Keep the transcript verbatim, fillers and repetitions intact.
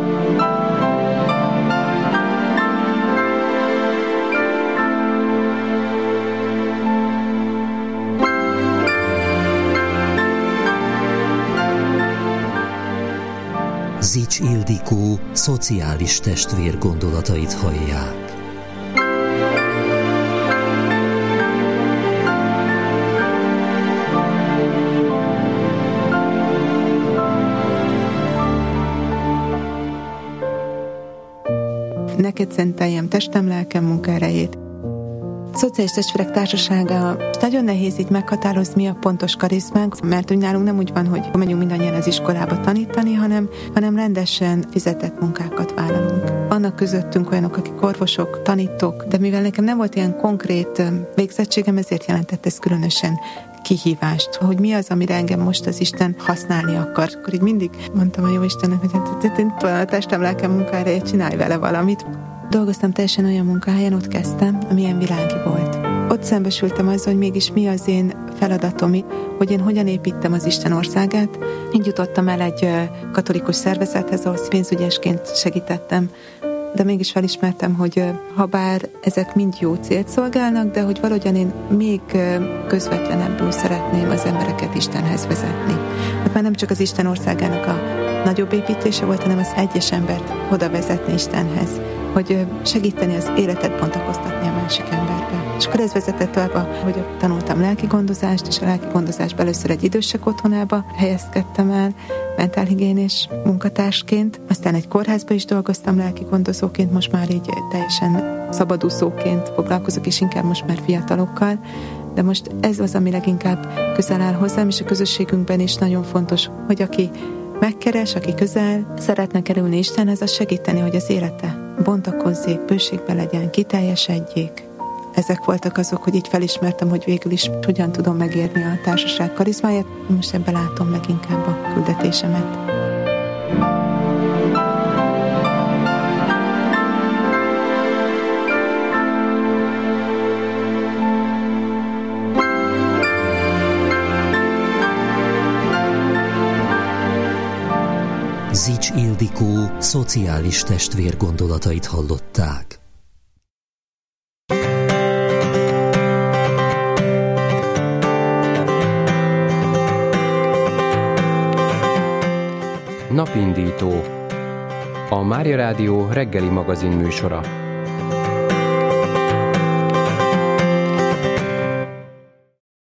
Zics Ildikó szociális testvér gondolatait hallják. Neked szenteljem testem, lelkem munkaerejét. Szociális testvérek társasága, nagyon nehéz így meghatározni, mi a pontos karizmánk, mert úgy nálunk nem úgy van, hogy megyünk mindannyian az iskolába tanítani, hanem, hanem rendesen fizetett munkákat vállalunk. Vannak közöttünk olyanok, akik orvosok, tanítók, de mivel nekem nem volt ilyen konkrét végzettségem, ezért jelentett ez különösen kihívást, hogy mi az, amire engem most az Isten használni akar. Akkor így mindig mondtam a jó Istennek, hogy a testem, lelkem munkára, csinálj vele valamit. Dolgoztam teljesen olyan munkahelyen, ott kezdtem, amilyen világi volt. Ott szembesültem azzal, hogy mégis mi az én feladatom, hogy én hogyan építem az Isten országát. Így jutottam el egy katolikus szervezethez, ahol pénzügyesként segítettem, de mégis felismertem, hogy ha bár ezek mind jó célt szolgálnak, de hogy valahogyan én még közvetlenebbül szeretném az embereket Istenhez vezetni. Hát már nem csak az Isten országának a nagyobb építése volt, hanem az egyes embert oda vezetni Istenhez, hogy segíteni az életet bontakoztatni a másik emberbe. És akkor ez vezetett tovább, hogy tanultam lelki gondozást, és a lelki gondozásban először egy idősek otthonába helyezkedtem el, mentálhigiénés munkatársként, aztán egy kórházba is dolgoztam lelki gondozóként, most már így teljesen szabadúszóként foglalkozok, és inkább most már fiatalokkal, de most ez az, ami leginkább közel áll hozzám, és a közösségünkben is nagyon fontos, hogy aki megkeres, aki közel szeretne kerülni Istenhez, az segíteni, hogy az élete bontakozzék, bőségbe legyen, kiteljesedjék. Ezek voltak azok, hogy így felismertem, hogy végül is hogyan tudom megérni a társaság karizmáját. Most ebben látom leginkább a küldetésemet. Zics Ildikó szociális testvér gondolatait hallották. Napindító. A Mária Rádió reggeli magazin műsora.